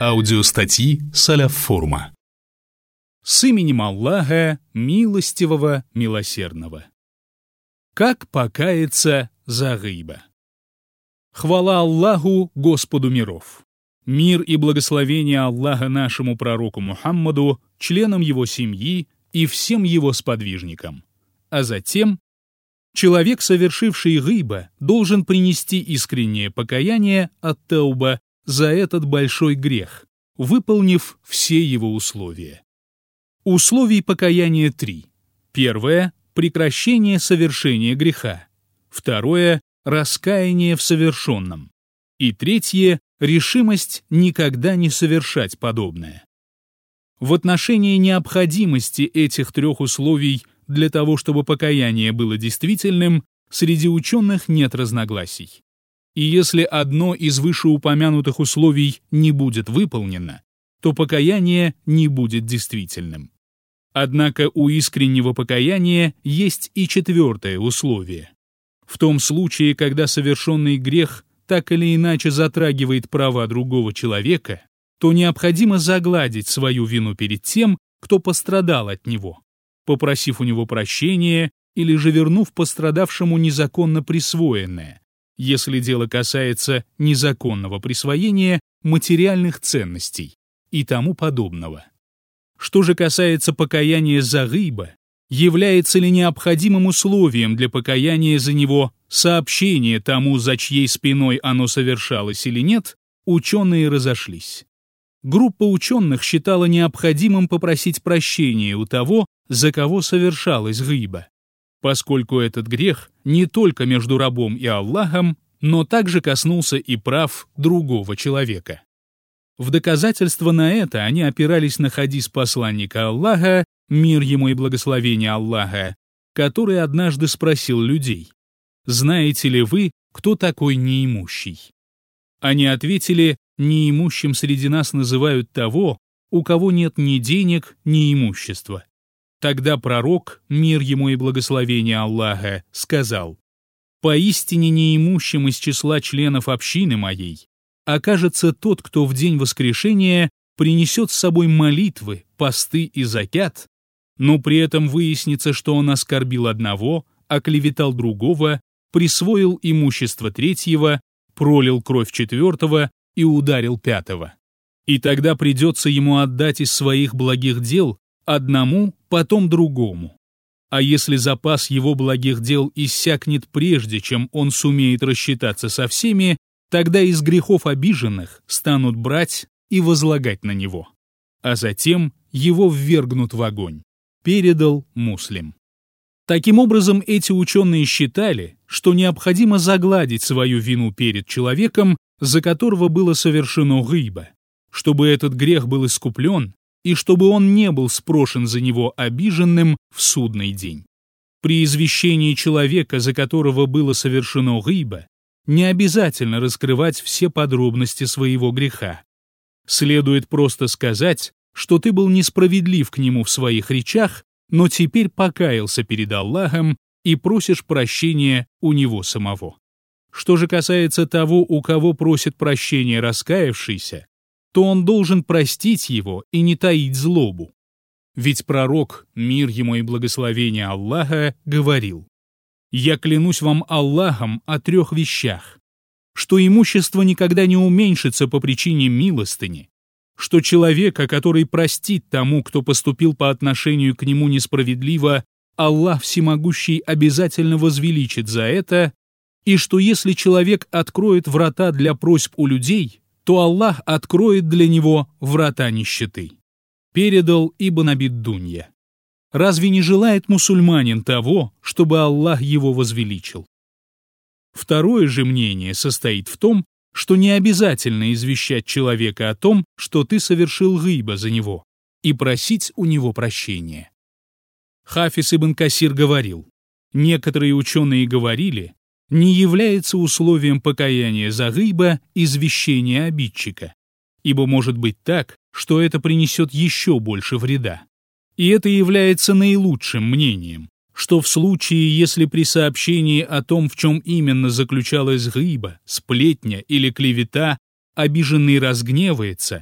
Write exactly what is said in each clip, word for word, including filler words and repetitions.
Аудиостатьи Салаф Форума. С именем Аллаха, милостивого, милосердного. Как покаяться за гыйба? Хвала Аллаху, Господу миров! Мир и благословение Аллаха нашему пророку Мухаммаду, членам его семьи и всем его сподвижникам. А затем человек, совершивший гыйба, должен принести искреннее покаяние от тауба за этот большой грех, выполнив все его условия. Условий покаяния три. Первое – прекращение совершения греха. Второе – раскаяние в совершенном. И третье – решимость никогда не совершать подобное. В отношении необходимости этих трех условий для того, чтобы покаяние было действительным, среди ученых нет разногласий. И если одно из вышеупомянутых условий не будет выполнено, то покаяние не будет действительным. Однако у искреннего покаяния есть и четвертое условие. В том случае, когда совершенный грех так или иначе затрагивает права другого человека, то необходимо загладить свою вину перед тем, кто пострадал от него, попросив у него прощения или же вернув пострадавшему незаконно присвоенное, если дело касается незаконного присвоения материальных ценностей и тому подобного. Что же касается покаяния за гыйба, является ли необходимым условием для покаяния за него сообщение тому, за чьей спиной оно совершалось или нет, ученые разошлись. Группа ученых считала необходимым попросить прощения у того, за кого совершалась гыйба, поскольку этот грех не только между рабом и Аллахом, но также коснулся и прав другого человека. В доказательство на это они опирались на хадис посланника Аллаха, мир ему и благословение Аллаха, который однажды спросил людей: «Знаете ли вы, кто такой неимущий?» Они ответили: «Неимущим среди нас называют того, у кого нет ни денег, ни имущества». Тогда пророк, мир ему и благословение Аллаха, сказал: «Поистине неимущим из числа членов общины моей окажется тот, кто в день воскрешения принесет с собой молитвы, посты и закят, но при этом выяснится, что он оскорбил одного, оклеветал другого, присвоил имущество третьего, пролил кровь четвертого и ударил пятого. И тогда придется ему отдать из своих благих дел одному, потом другому. А если запас его благих дел иссякнет прежде, чем он сумеет рассчитаться со всеми, тогда из грехов обиженных станут брать и возлагать на него. А затем его ввергнут в огонь», передал Муслим. Таким образом, эти ученые считали, что необходимо загладить свою вину перед человеком, за которого было совершено гыйба, чтобы этот грех был искуплен и чтобы он не был спрошен за него обиженным в судный день. При извещении человека, за которого было совершено гыйба, не обязательно раскрывать все подробности своего греха. Следует просто сказать, что ты был несправедлив к нему в своих речах, но теперь покаялся перед Аллахом и просишь прощения у него самого. Что же касается того, у кого просит прощения раскаявшийся, то он должен простить его и не таить злобу. Ведь пророк, мир ему и благословение Аллаха, говорил: «Я клянусь вам Аллахом о трех вещах: что имущество никогда не уменьшится по причине милостыни, что человека, который простит тому, кто поступил по отношению к нему несправедливо, Аллах Всемогущий обязательно возвеличит за это, и что если человек откроет врата для просьб у людей, то Аллах откроет для него врата нищеты», передал Ибн Абид-Дунья. Разве не желает мусульманин того, чтобы Аллах его возвеличил? Второе же мнение состоит в том, что не обязательно извещать человека о том, что ты совершил гыйба за него, и просить у него прощения. Хафиз ибн Касир говорил: некоторые ученые говорили, не является условием покаяния за гыйба извещение обидчика, ибо может быть так, что это принесет еще больше вреда. И это является наилучшим мнением, что в случае, если при сообщении о том, в чем именно заключалась гыйба, сплетня или клевета, обиженный разгневается,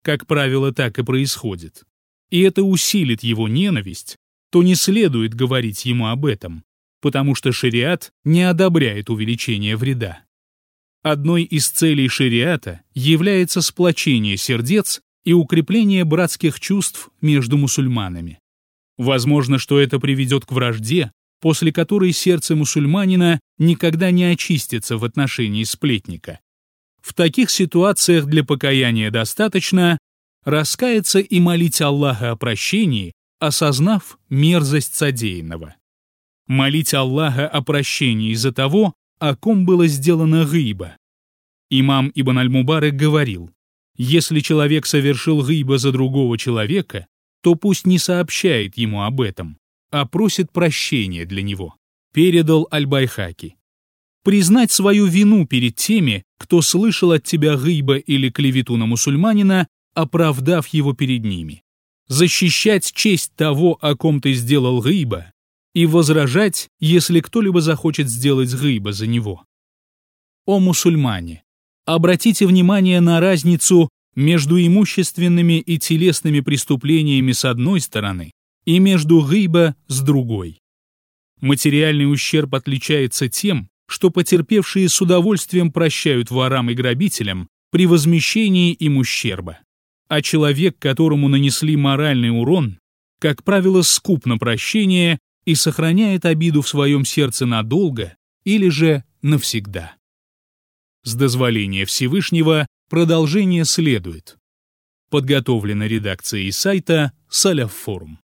как правило, так и происходит, и это усилит его ненависть, то не следует говорить ему об этом, потому что шариат не одобряет увеличение вреда. Одной из целей шариата является сплочение сердец и укрепление братских чувств между мусульманами. Возможно, что это приведет к вражде, после которой сердце мусульманина никогда не очистится в отношении сплетника. В таких ситуациях для покаяния достаточно раскаяться и молить Аллаха о прощении, осознав мерзость содеянного. Молить Аллаха о прощении из-за того, о ком было сделано гыйба. Имам Ибн аль-Мубарак говорил: если человек совершил гыйба за другого человека, то пусть не сообщает ему об этом, а просит прощения для него. Передал Аль-Байхаки. Признать свою вину перед теми, кто слышал от тебя гыйба или клевету на мусульманина, оправдав его перед ними. Защищать честь того, о ком ты сделал гыйба, и возражать, если кто-либо захочет сделать гыйба за него. О мусульмане! Обратите внимание на разницу между имущественными и телесными преступлениями с одной стороны и между гыйба с другой. Материальный ущерб отличается тем, что потерпевшие с удовольствием прощают ворам и грабителям при возмещении им ущерба, а человек, которому нанесли моральный урон, как правило, скуп на прощение и сохраняет обиду в своем сердце надолго или же навсегда. С дозволения Всевышнего продолжение следует. Подготовлено редакцией сайта Салаф Форум.